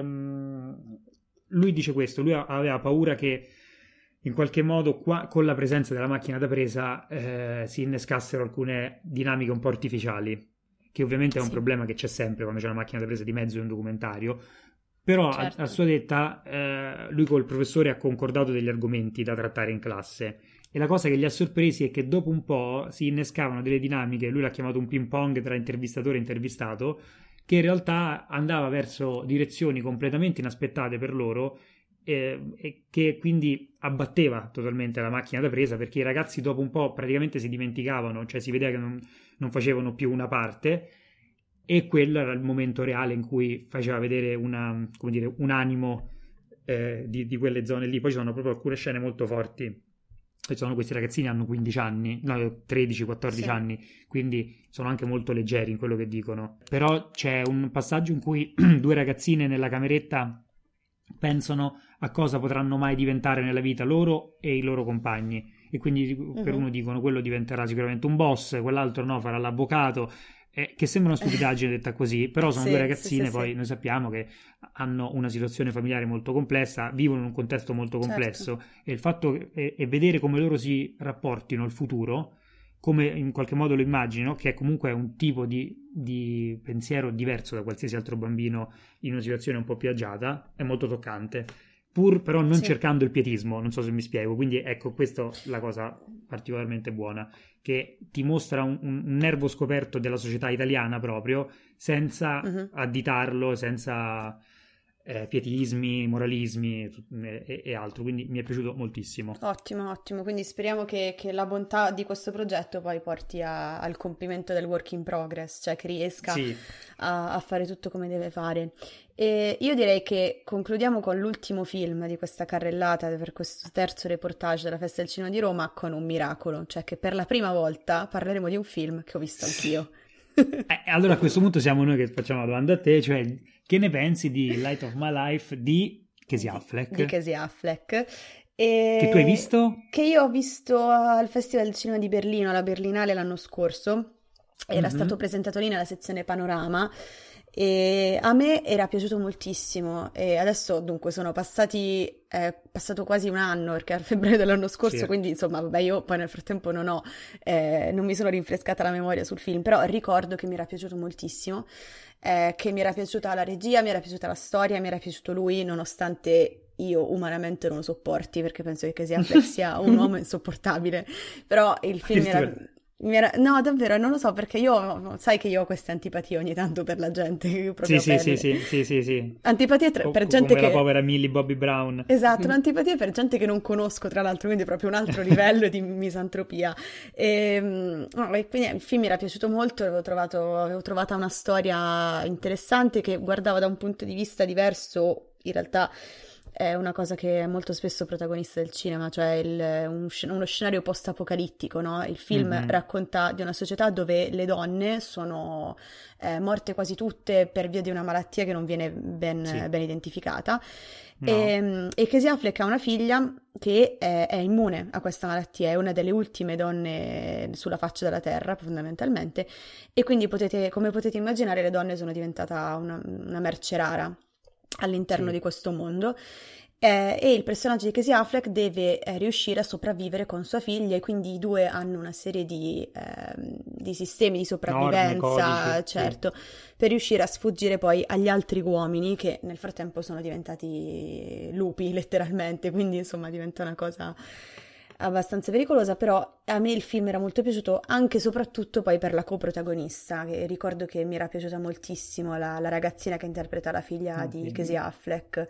lui dice questo: lui aveva paura che in qualche modo con la presenza della macchina da presa si innescassero alcune dinamiche un po' artificiali, che ovviamente è un problema che c'è sempre quando c'è una macchina da presa di mezzo in un documentario. Però a sua detta lui col professore ha concordato degli argomenti da trattare in classe, e la cosa che li ha sorpresi è che dopo un po' si innescavano delle dinamiche, lui l'ha chiamato un ping pong tra intervistatore e intervistato, che in realtà andava verso direzioni completamente inaspettate per loro, e che quindi abbatteva totalmente la macchina da presa, perché i ragazzi dopo un po' praticamente si dimenticavano, cioè si vedeva che non facevano più una parte, e quello era il momento reale in cui faceva vedere un animo di quelle zone lì. Poi ci sono proprio alcune scene molto forti. Ci sono questi ragazzini, hanno 15 anni, no, 13-14 anni, quindi sono anche molto leggeri in quello che dicono. Però c'è un passaggio in cui due ragazzine nella cameretta pensano a cosa potranno mai diventare nella vita loro e i loro compagni, e quindi per uno dicono: quello diventerà sicuramente un boss, quell'altro no, farà l'avvocato, che sembra una stupidaggine detta così, però sono due ragazzine, poi noi sappiamo che hanno una situazione familiare molto complessa, vivono in un contesto molto complesso, e il fatto è vedere come loro si rapportino al futuro, come in qualche modo lo immagino, che è comunque un tipo di pensiero diverso da qualsiasi altro bambino in una situazione un po' più agiata, è molto toccante, pur però non cercando il pietismo, non so se mi spiego. Quindi ecco, questa è la cosa particolarmente buona, che ti mostra un nervo scoperto della società italiana proprio, senza additarlo, senza pietismi, moralismi e altro. Quindi mi è piaciuto moltissimo. Ottimo, quindi speriamo che la bontà di questo progetto poi porti al compimento del work in progress, cioè che riesca a fare tutto come deve fare. E io direi che concludiamo con l'ultimo film di questa carrellata per questo terzo reportage della Festa del Cinema di Roma, con un miracolo, cioè che per la prima volta parleremo di un film che ho visto anch'io. Allora a questo punto siamo noi che facciamo la domanda a te, cioè che ne pensi di Light of My Life di Casey Affleck? Di Casey Affleck. Che tu hai visto? Che io ho visto al Festival del Cinema di Berlino, alla Berlinale, l'anno scorso. Era stato presentato lì nella sezione Panorama, e a me era piaciuto moltissimo. E adesso dunque è passato quasi un anno, perché era febbraio dell'anno scorso, quindi insomma vabbè, io poi nel frattempo non mi sono rinfrescata la memoria sul film, però ricordo che mi era piaciuto moltissimo, che mi era piaciuta la regia, mi era piaciuta la storia, mi era piaciuto lui, nonostante io umanamente non lo sopporti, perché penso che Casey Affleck sia un uomo insopportabile, però il film No, davvero, non lo so perché io, sai che io ho queste antipatie ogni tanto per la gente, io proprio Sì. Antipatie per gente come che... la povera Millie Bobby Brown. Esatto, un'antipatia per gente che non conosco, tra l'altro, quindi proprio un altro livello di misantropia. E quindi il film mi era piaciuto molto, avevo trovata una storia interessante che guardava da un punto di vista diverso, in realtà è una cosa che è molto spesso protagonista del cinema, cioè uno scenario post-apocalittico, no? Il film racconta di una società dove le donne sono morte quasi tutte per via di una malattia che non viene ben identificata. No. E Casey Affleck ha una figlia che è immune a questa malattia, è una delle ultime donne sulla faccia della terra, fondamentalmente, e quindi come potete immaginare le donne sono diventate una merce rara all'interno di questo mondo. E il personaggio di Casey Affleck deve riuscire a sopravvivere con sua figlia, e quindi i due hanno una serie di sistemi di sopravvivenza, norme, codici, certo, per riuscire a sfuggire poi agli altri uomini che nel frattempo sono diventati lupi, letteralmente, quindi insomma diventa una cosa abbastanza pericolosa. Però a me il film era molto piaciuto anche e soprattutto poi per la coprotagonista, che ricordo che mi era piaciuta moltissimo, la ragazzina che interpreta la figlia di Casey Affleck.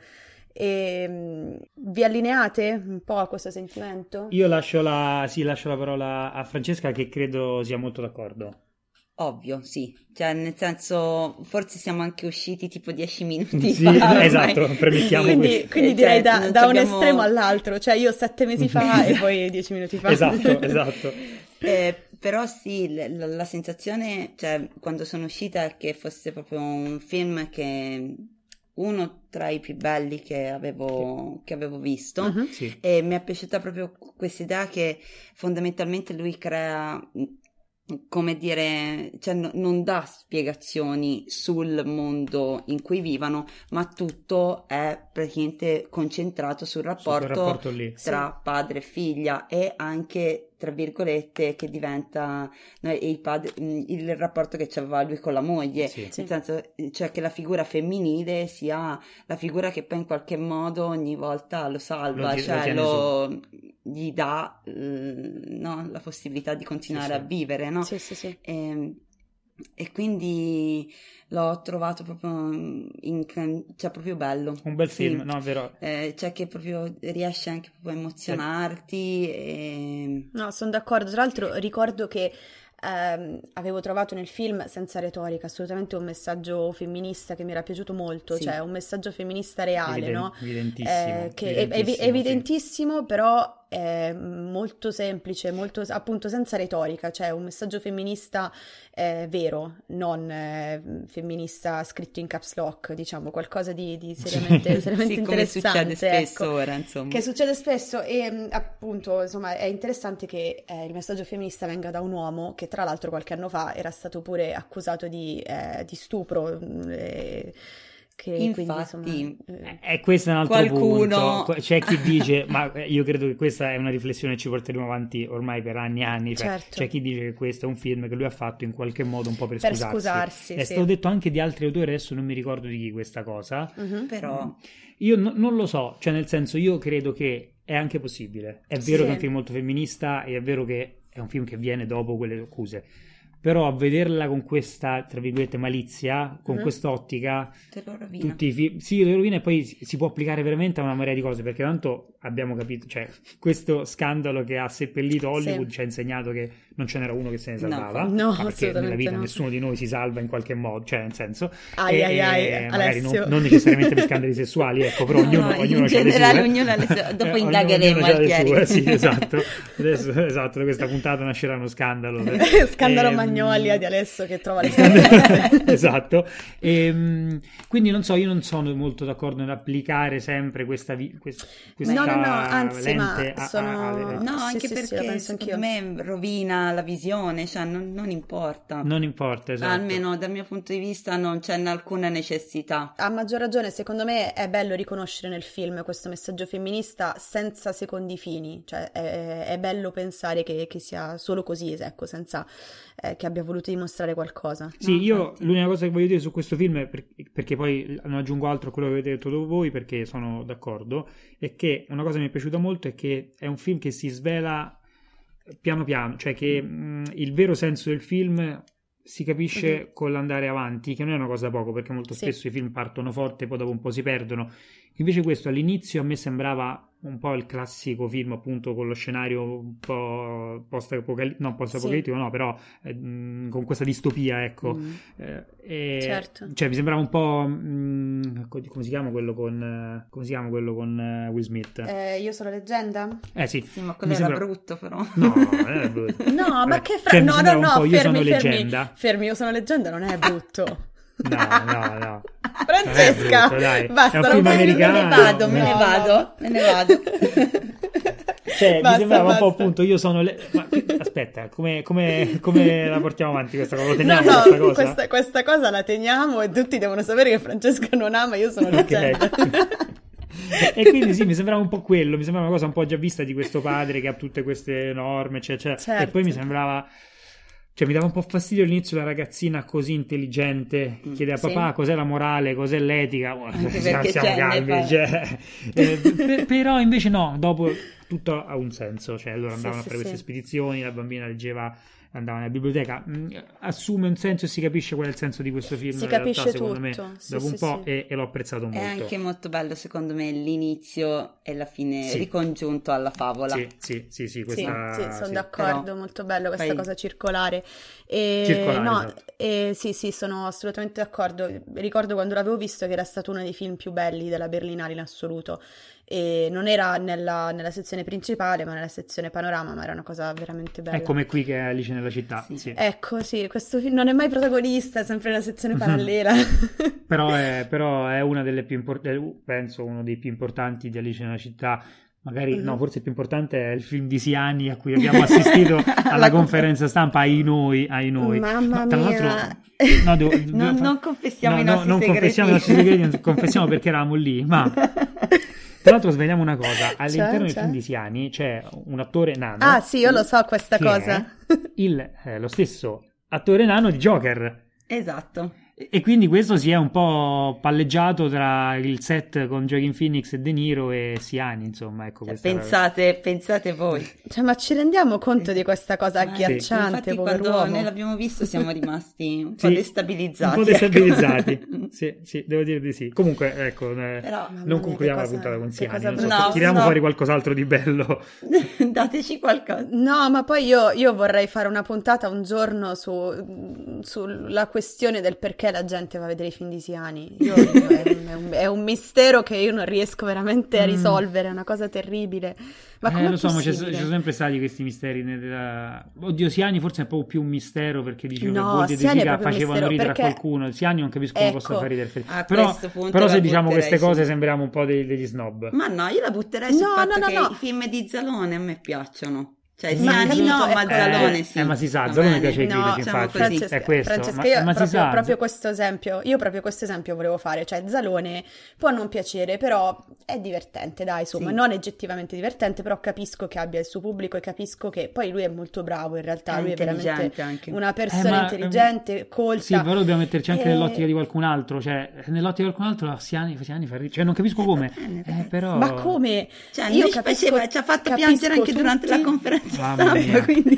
E vi allineate un po' a questo sentimento? Io lascio la parola a Francesca, che credo sia molto d'accordo. Ovvio, sì, cioè nel senso forse siamo anche usciti tipo 10 minuti fa. Esatto, premettiamo questo. Quindi direi da un estremo all'altro, cioè io 7 mesi fa e poi 10 minuti fa. Esatto. Però sì, la sensazione, cioè quando sono uscita, è che fosse proprio un film che... uno tra i più belli che avevo visto, sì. E mi è piaciuta proprio questa idea che fondamentalmente lui crea, come dire, cioè non dà spiegazioni sul mondo in cui vivono, ma tutto è praticamente concentrato sul rapporto tra padre e figlia, e anche tra virgolette che diventa il rapporto che c'aveva lui con la moglie, nel senso, cioè che la figura femminile sia la figura che poi in qualche modo ogni volta lo salva, gli dà la possibilità di continuare a vivere, no? Sì. E quindi l'ho trovato proprio cioè proprio bello, un bel film, no, vero? Cioè che proprio riesce anche proprio a emozionarti. No, sono d'accordo. Tra l'altro ricordo che avevo trovato nel film, senza retorica, assolutamente un messaggio femminista che mi era piaciuto molto, cioè un messaggio femminista reale, no? Evidentissimo. Che è evidentissimo, però è molto semplice, molto appunto senza retorica, cioè un messaggio femminista vero, non femminista scritto in caps lock, diciamo, qualcosa di seriamente interessante, come succede spesso, ecco, ora, insomma. Che succede spesso, e appunto, insomma, è interessante che il messaggio femminista venga da un uomo che tra l'altro qualche anno fa era stato pure accusato di stupro. Che infatti quindi, insomma, questo è un altro qualcuno... punto. C'è chi dice, ma io credo che questa è una riflessione che ci porteremo avanti ormai per anni e anni, cioè, certo. C'è chi dice che questo è un film che lui ha fatto in qualche modo un po' per scusarsi. È stato detto anche di altri autori, adesso non mi ricordo di chi questa cosa, però io non lo so, cioè nel senso, io credo che è anche possibile, è vero che è un film molto femminista, e è vero che è un film che viene dopo quelle accuse, però a vederla con questa, tra virgolette, malizia, con quest'ottica, te lo rovina. Tutti i film, sì, lo rovina, e poi si può applicare veramente a una marea di cose, perché tanto abbiamo capito, cioè questo scandalo che ha seppellito Hollywood ci ha insegnato che non ce n'era uno che se ne salvava, perché nella vita nessuno di noi si salva in qualche modo, cioè nel senso magari non necessariamente per scandali sessuali, ecco, però ognuno in generale, ognuno ha le sue, dopo indagheremo Altieri. Sì, esatto. Adesso, da questa puntata nascerà uno scandalo scandalo Magnolia di Alessio che trova le storie. Esatto. Quindi non so, io non sono molto d'accordo nell'applicare sempre questa no, anzi, lente anche perché secondo me rovina la visione, cioè non importa. Non importa, esatto. Almeno dal mio punto di vista non c'è alcuna necessità. A maggior ragione, secondo me è bello riconoscere nel film questo messaggio femminista senza secondi fini, cioè è bello pensare che sia solo così, ecco, senza che abbia voluto dimostrare qualcosa. Sì, io l'unica cosa che voglio dire su questo film è perché poi non aggiungo altro a quello che avete detto voi, perché sono d'accordo, è che una cosa che mi è piaciuta molto è che è un film che si svela piano piano, cioè che il vero senso del film si capisce con l'andare avanti, che non è una cosa poco, perché molto spesso i film partono forte, poi dopo un po' si perdono. Invece questo all'inizio a me sembrava un po' il classico film, appunto, con lo scenario un po' post-apocalittico, no, però con questa distopia, ecco. Certo. Cioè mi sembrava un po' come si chiama quello con Will Smith? Io sono leggenda? Sì. Sì, ma quello era brutto, però. No, non era brutto. No, ma che no, fermi, io sono leggenda, non è brutto. No. Francesca, brutto, dai. Basta, è un film americano. Me ne vado. Cioè, Basta, mi sembrava basta. un po' appunto, io sono ma aspetta, come la portiamo avanti questa cosa? Lo teniamo No, questa cosa? questa cosa la teniamo e tutti devono sapere che Francesca non ama, io sono leggenda. E quindi sì, mi sembrava un po' quello, mi sembrava una cosa un po' già vista di questo padre che ha tutte queste norme, Certo. E poi mi sembrava, cioè mi dava un po' fastidio all'inizio la ragazzina così intelligente, chiedeva papà cos'è la morale, cos'è l'etica, siamo calmi, però invece no, dopo tutto ha un senso, cioè loro andavano a fare queste spedizioni, la bambina leggeva, andava nella biblioteca, assume un senso e si capisce qual è il senso di questo film, si in realtà, capisce secondo tutto. me, dopo un po' sì. E l'ho apprezzato molto. È anche molto bello, secondo me, l'inizio e la fine ricongiunto alla favola. Sì, Sì, sono d'accordo, però molto bello questa poi cosa circolare. Sì, sono assolutamente d'accordo. Ricordo quando l'avevo visto che era stato uno dei film più belli della Berlinale in assoluto. E non era nella sezione principale, ma nella sezione panorama, ma era una cosa veramente bella. È come qui che è Alice nella città. Sì. Ecco, sì, questo film non è mai protagonista, è sempre nella sezione parallela. Però è una delle più importanti, penso uno dei più importanti di Alice nella città. Magari no, forse il più importante è il film di Siani a cui abbiamo assistito alla conferenza stampa, ai noi. Mamma tra mia. l'altro non confessiamo i nostri non segreti. confessiamo i nostri segreti, confessiamo perché eravamo lì, ma tra l'altro sveliamo una cosa, all'interno del film di Siani c'è un attore nano. Ah sì, io lo so questa cosa. È lo stesso attore nano di Joker. Esatto. E quindi questo si è un po' palleggiato tra il set con Joaquin Phoenix e De Niro e Siani, insomma, ecco. Pensate voi. Cioè, ma ci rendiamo conto di questa cosa agghiacciante, infatti, quando pover'uomo. noi l'abbiamo visto siamo rimasti un po' destabilizzati. Un po' destabilizzati, sì, devo dire di sì. Comunque, ecco, però, non concludiamo la puntata con Siani, no, tiriamo fuori qualcos'altro di bello. Dateci qualcosa. No, ma poi io vorrei fare una puntata un giorno sulla questione del perché la gente va a vedere i film di Siani. È un mistero che io non riesco veramente a risolvere, è una cosa terribile. Ma come lo so, ma ci sono sempre stati questi misteri. Oddio, Siani forse è un po' più un mistero, perché dicevano che Siani facevano ridere a qualcuno. Siani non capisco come possa fare ridere. Però se diciamo queste cose sembriamo un po' degli snob. Ma no, io la butterei sul fatto che i film di Zalone a me piacciono. Cioè, Siani ma Zalone sì. Ma si sa, Zalone piace ai critici, infatti. Francesca, io proprio questo esempio volevo fare. Cioè, Zalone può non piacere, però è divertente, dai, insomma, non oggettivamente divertente, però capisco che abbia il suo pubblico e capisco che poi lui è molto bravo, in realtà, lui è veramente anche una persona intelligente, colta. Sì, però dobbiamo metterci anche nell'ottica di qualcun altro, cioè, nell'ottica di qualcun altro Siani fa ridere, cioè, non capisco come, però... Ma come? Cioè, io ci ha fatto piangere anche durante la conferenza stampa, quindi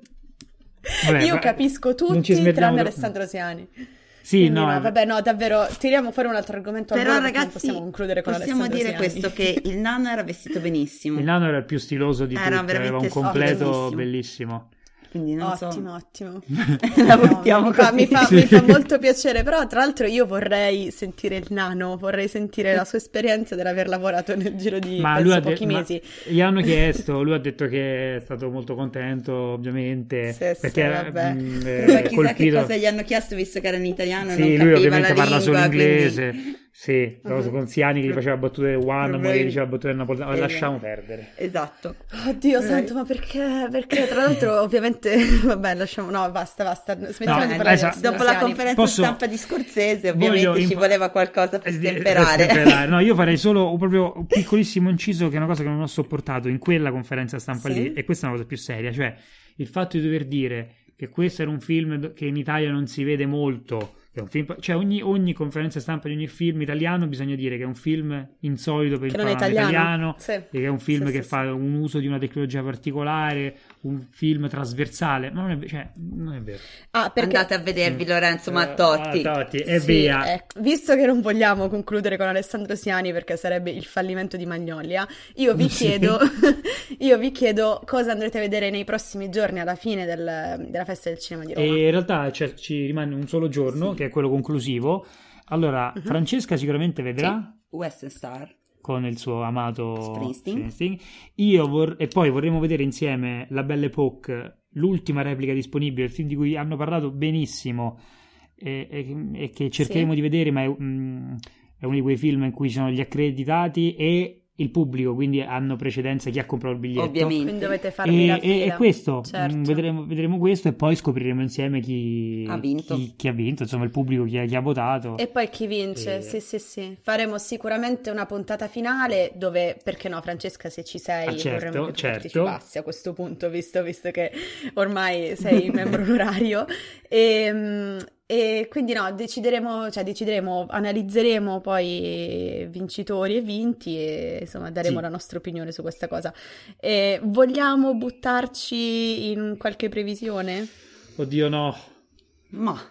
io capisco tutti tranne Alessandro Siani. Sì, quindi vabbè, no, davvero, tiriamo fuori un altro argomento. Però allora, ragazzi, non possiamo concludere con possiamo Alessandro dire Siani. questo, che il nano era vestito benissimo. Il nano era il più stiloso di tutti, aveva un completo bellissimo. Quindi non ottimo. La buttiamo così. Mi fa molto piacere, però tra l'altro io vorrei sentire il nano, vorrei sentire la sua esperienza dell'aver lavorato nel giro di pochi mesi. Gli hanno chiesto, lui ha detto che è stato molto contento, ovviamente, perché chissà che cosa gli hanno chiesto, visto che era in italiano, non lui capiva ovviamente la parla lingua, solo inglese. quindi... Sì, con Siani che gli faceva battute one, magari diceva battute napoletane, lasciamo perdere. Esatto. Oddio santo, ma perché? Perché tra l'altro ovviamente, vabbè, lasciamo, no, basta, smettiamo di parlare dopo la conferenza stampa di Scorsese, ovviamente ci voleva qualcosa per stemperare. No, io farei solo proprio un piccolissimo inciso, che è una cosa che non ho sopportato in quella conferenza stampa lì, e questa è una cosa più seria, cioè il fatto di dover dire che questo era un film che in Italia non si vede molto, che è un film, cioè ogni conferenza stampa di ogni film italiano bisogna dire che è un film insolito per il panorama italiano, sì. E che è un film Sì, che sì, fa un uso di una tecnologia particolare, un film trasversale, ma non è vero. Perché... Andate a vedervi Lorenzo Mattotti. E via. Ecco. Visto che non vogliamo concludere con Alessandro Siani perché sarebbe il fallimento di Magnolia, io vi chiedo cosa andrete a vedere nei prossimi giorni alla fine della Festa del Cinema di Roma. E in realtà ci rimane un solo giorno, che è quello conclusivo. Allora, Francesca sicuramente vedrà Western Star con il suo amato Springsteen. E poi vorremmo vedere insieme La Belle Époque, l'ultima replica disponibile, il film di cui hanno parlato benissimo e che cercheremo di vedere, ma è uno di quei film in cui ci sono gli accreditati e il pubblico, quindi hanno precedenza chi ha comprato il biglietto. Ovviamente. Quindi dovete farvi la fila. E questo, certo. vedremo questo e poi scopriremo insieme chi ha vinto, chi ha vinto, insomma il pubblico chi ha votato. E poi chi vince, sì. Faremo sicuramente una puntata finale dove, perché no Francesca, se ci sei, vorremmo che tu partecipassi a questo punto, visto che ormai sei membro onorario. E quindi decideremo, analizzeremo poi vincitori e vinti e insomma daremo la nostra opinione su questa cosa. Vogliamo buttarci in qualche previsione? Oddio no. Ma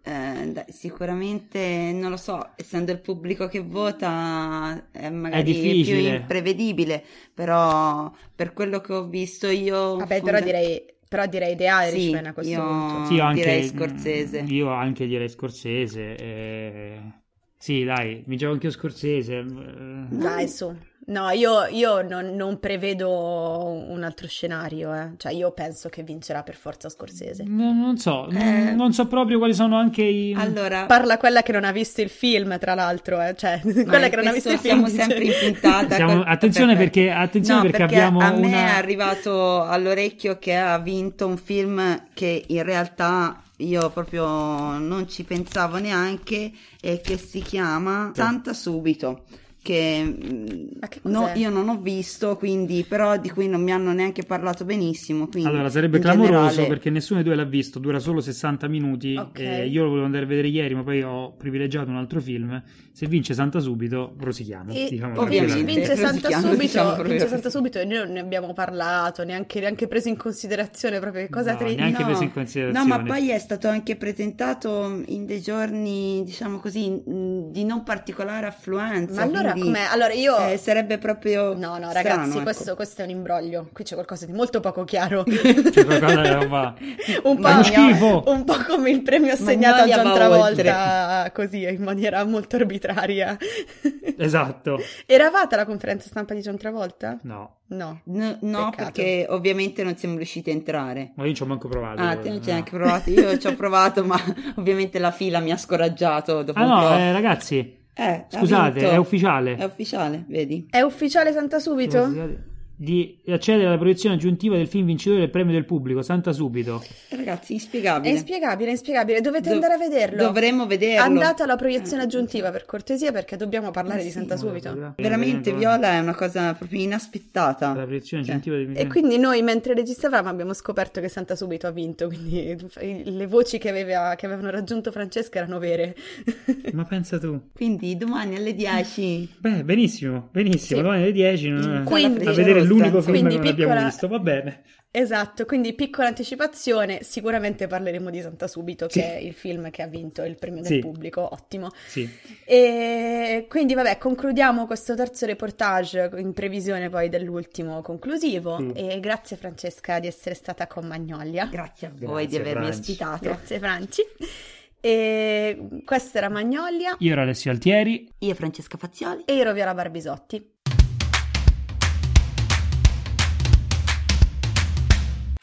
sicuramente non lo so, essendo il pubblico che vota magari è più imprevedibile, però per quello che ho visto io... Vabbè, però direi The Irishman a questo punto. Sì, io direi Scorsese. Io anche direi Scorsese. Sì, dai, mi gioco anche Scorsese. Dai, su. No, io non prevedo un altro scenario, Cioè, io penso che vincerà per forza Scorsese. Non so, non so proprio quali sono anche i... Allora... Parla quella che non ha visto il film, tra l'altro, Cioè, quella che non ha visto il film. Siamo sempre in puntata. Attenzione perché abbiamo a me è arrivato all'orecchio che ha vinto un film che in realtà... io proprio non ci pensavo neanche, e che si chiama Santa Subito, che io non ho visto, quindi però di cui non mi hanno neanche parlato benissimo. Allora sarebbe clamoroso perché nessuno di due l'ha visto, dura solo 60 minuti. Okay. Io lo volevo andare a vedere ieri, ma poi ho privilegiato un altro film. Se vince Santa Subito rosichiamo, vince Santa Subito e noi non ne abbiamo parlato, neanche preso in considerazione proprio che cosa preso in considerazione. No, ma poi è stato anche presentato in dei giorni, diciamo così, di non particolare affluenza. Ma allora com'è? Allora io sarebbe proprio no strano, ragazzi, ecco. questo è un imbroglio, qui c'è qualcosa di molto poco chiaro. C'è qualcosa che non va. Un po' come il premio assegnato a John Travolta, così in maniera molto arbitraria. Esatto. Eravate alla conferenza stampa di John Travolta? No, perché ovviamente non siamo riusciti a entrare. Ma io ci ho manco provato. Te non ci hai neanche provato? Io ci ho provato, ma ovviamente la fila mi ha scoraggiato dopo un po'. Ragazzi, scusate, è ufficiale. È ufficiale, vedi? È ufficiale Santa Subito? Di accedere alla proiezione aggiuntiva del film vincitore del premio del pubblico, Santa Subito. Ragazzi, inspiegabile. È inspiegabile. Dovete andare a vederlo. Dovremmo vederlo. Andate alla proiezione aggiuntiva per cortesia, perché dobbiamo parlare di Santa Subito. Veramente, Viola, è una cosa proprio inaspettata. La proiezione aggiuntiva del E quindi noi, mentre registravamo, abbiamo scoperto che Santa Subito ha vinto, quindi le voci che avevano raggiunto Francesca erano vere. Ma pensa tu. Quindi domani alle 10. Beh, benissimo. Sì. Domani alle 10 quindi, a vedere l'unico film che non piccola... abbiamo visto, va bene. Esatto, quindi piccola anticipazione, sicuramente parleremo di Santa Subito, che è il film che ha vinto il premio del pubblico, ottimo. Sì. E quindi vabbè, concludiamo questo terzo reportage in previsione poi dell'ultimo conclusivo e grazie Francesca di essere stata con Magnolia. Grazie a voi di avermi ospitato. Grazie Franci. E questa era Magnolia. Io ero Alessio Altieri. Io Francesca Fazzioli. E io ero Viola Barbisotti.